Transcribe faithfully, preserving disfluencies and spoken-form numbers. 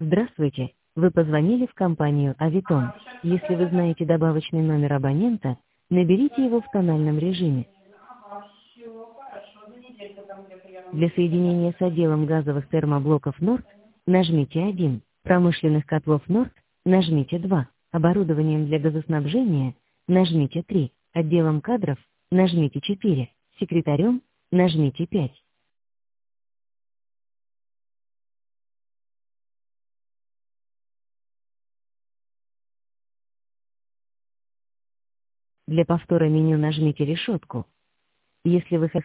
Здравствуйте, вы позвонили в компанию Авитон. Если вы знаете добавочный номер абонента, наберите его в тональном режиме. Для соединения с отделом газовых термоблоков Норд нажмите один, промышленных котлов Норд нажмите два, оборудованием для газоснабжения нажмите три, отделом кадров нажмите четыре, секретарем нажмите пять. Для повтора меню нажмите решетку. Если вы хотите